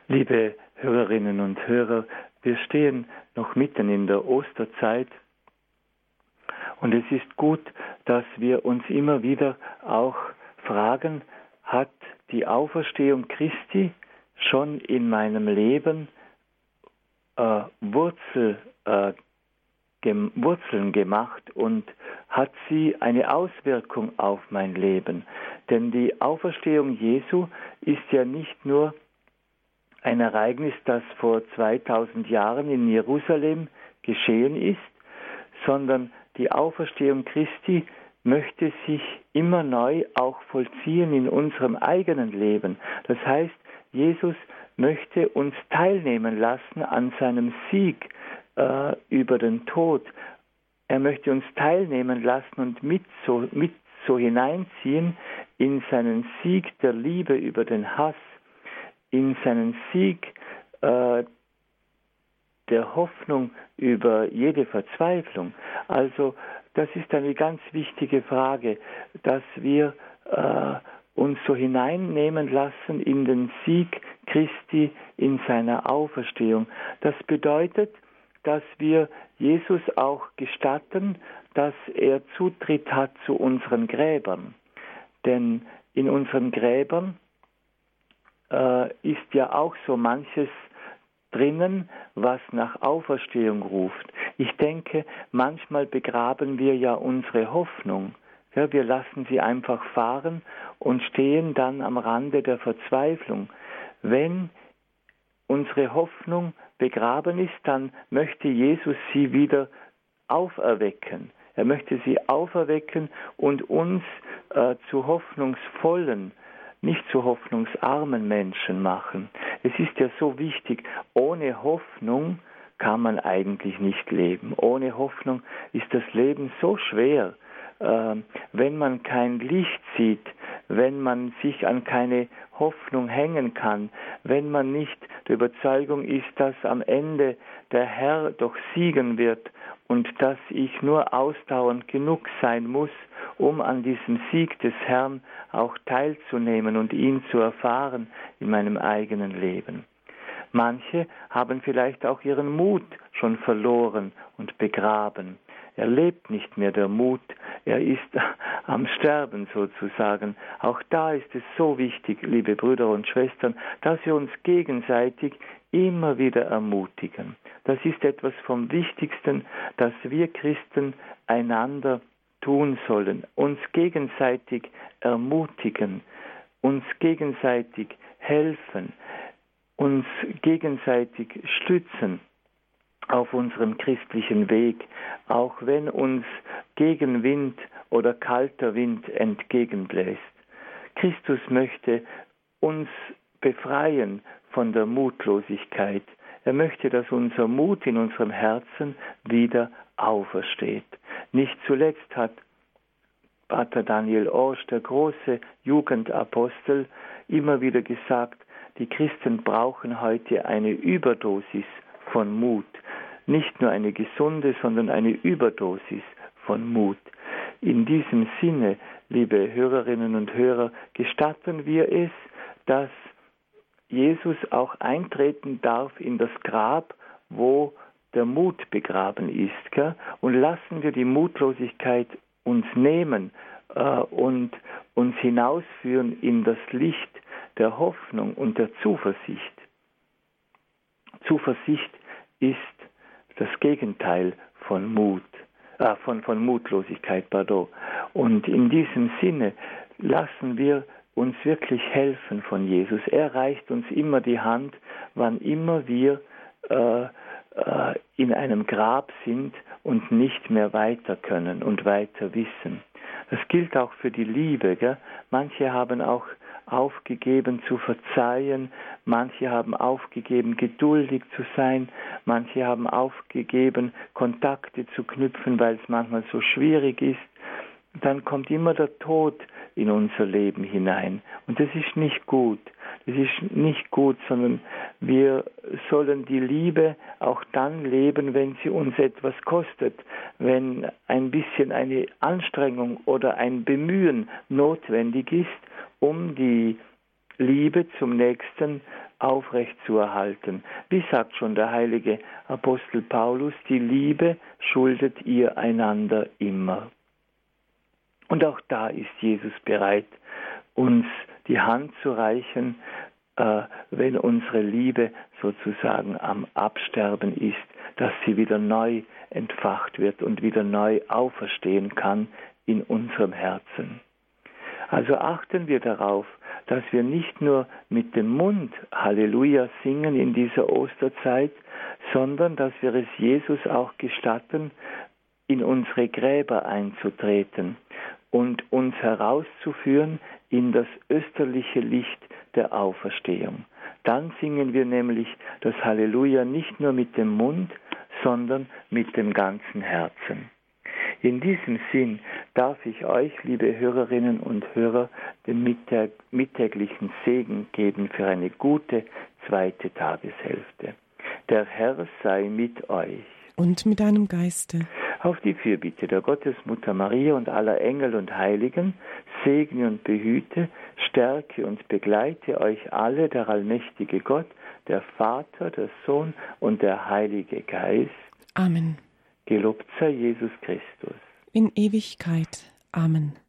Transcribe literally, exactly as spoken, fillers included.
Liebe Hörerinnen und Hörer, wir stehen noch mitten in der Osterzeit und es ist gut, dass wir uns immer wieder auch fragen, hat die Auferstehung Christi schon in meinem Leben äh, Wurzel, äh, gem- Wurzeln gemacht und hat sie eine Auswirkung auf mein Leben? Denn die Auferstehung Jesu ist ja nicht nur ein Ereignis, das vor zweitausend Jahren in Jerusalem geschehen ist, sondern die Auferstehung Christi möchte sich immer neu auch vollziehen in unserem eigenen Leben. Das heißt, Jesus möchte uns teilnehmen lassen an seinem Sieg äh, über den Tod. Er möchte uns teilnehmen lassen und mit so, mit so hineinziehen in seinen Sieg der Liebe über den Hass, in seinen Sieg äh, der Hoffnung über jede Verzweiflung. Also das ist eine ganz wichtige Frage, dass wir äh, uns so hineinnehmen lassen in den Sieg Christi, in seiner Auferstehung. Das bedeutet, dass wir Jesus auch gestatten, dass er Zutritt hat zu unseren Gräbern. Denn in unseren Gräbern äh, ist ja auch so manches drinnen, was nach Auferstehung ruft. Ich denke, manchmal begraben wir ja unsere Hoffnung. Ja, wir lassen sie einfach fahren und stehen dann am Rande der Verzweiflung. Wenn unsere Hoffnung begraben ist, dann möchte Jesus sie wieder auferwecken. Er möchte sie auferwecken und uns äh, zu hoffnungsvollen, nicht zu hoffnungsarmen Menschen machen. Es ist ja so wichtig, ohne Hoffnung kann man eigentlich nicht leben. Ohne Hoffnung ist das Leben so schwer. Äh, wenn man kein Licht sieht, wenn man sich an keine Hoffnung hängen kann, wenn man nicht der Überzeugung ist, dass am Ende der Herr doch siegen wird und dass ich nur ausdauernd genug sein muss, um an diesem Sieg des Herrn auch teilzunehmen und ihn zu erfahren in meinem eigenen Leben. Manche haben vielleicht auch ihren Mut schon verloren und begraben. Er lebt nicht mehr, der Mut, er ist am Sterben sozusagen. Auch da ist es so wichtig, liebe Brüder und Schwestern, dass wir uns gegenseitig immer wieder ermutigen. Das ist etwas vom Wichtigsten, dass wir Christen einander tun sollen, uns gegenseitig ermutigen, uns gegenseitig helfen, uns gegenseitig stützen auf unserem christlichen Weg, auch wenn uns Gegenwind oder kalter Wind entgegenbläst. Christus möchte uns befreien von der Mutlosigkeit. Er möchte, dass unser Mut in unserem Herzen wieder aufersteht. Nicht zuletzt hat Pater Daniel Orsch, der große Jugendapostel, immer wieder gesagt, die Christen brauchen heute eine Überdosis von Mut. Nicht nur eine gesunde, sondern eine Überdosis von Mut. In diesem Sinne, liebe Hörerinnen und Hörer, gestatten wir es, dass Jesus auch eintreten darf in das Grab, wo der Mut begraben ist. Gell? Und lassen wir die Mutlosigkeit uns nehmen äh, und uns hinausführen in das Licht der Hoffnung und der Zuversicht. Zuversicht ist das Gegenteil von Mut, äh, von, von Mutlosigkeit, pardon. Und in diesem Sinne lassen wir uns wirklich helfen von Jesus. Er reicht uns immer die Hand, wann immer wir äh, äh, in einem Grab sind und nicht mehr weiter können und weiter wissen. Das gilt auch für die Liebe. Gell? Manche haben auch aufgegeben zu verzeihen, manche haben aufgegeben, geduldig zu sein, manche haben aufgegeben, Kontakte zu knüpfen, weil es manchmal so schwierig ist. Dann kommt immer der Tod in unser Leben hinein. Und das ist nicht gut. Das ist nicht gut, sondern wir sollen die Liebe auch dann leben, wenn sie uns etwas kostet, wenn ein bisschen eine Anstrengung oder ein Bemühen notwendig ist, um die Liebe zum Nächsten aufrechtzuerhalten. Wie sagt schon der heilige Apostel Paulus, die Liebe schuldet ihr einander immer. Und auch da ist Jesus bereit, uns die Hand zu reichen, äh, wenn unsere Liebe sozusagen am Absterben ist, dass sie wieder neu entfacht wird und wieder neu auferstehen kann in unserem Herzen. Also achten wir darauf, dass wir nicht nur mit dem Mund Halleluja singen in dieser Osterzeit, sondern dass wir es Jesus auch gestatten, in unsere Gräber einzutreten und uns herauszuführen in das österliche Licht der Auferstehung. Dann singen wir nämlich das Halleluja nicht nur mit dem Mund, sondern mit dem ganzen Herzen. In diesem Sinn darf ich euch, liebe Hörerinnen und Hörer, den mittag, mittäglichen Segen geben für eine gute zweite Tageshälfte. Der Herr sei mit euch. Und mit deinem Geiste. Auf die Fürbitte der Gottesmutter Maria und aller Engel und Heiligen segne und behüte, stärke und begleite euch alle der allmächtige Gott, der Vater, der Sohn und der Heilige Geist. Amen. Gelobt sei Jesus Christus. In Ewigkeit. Amen.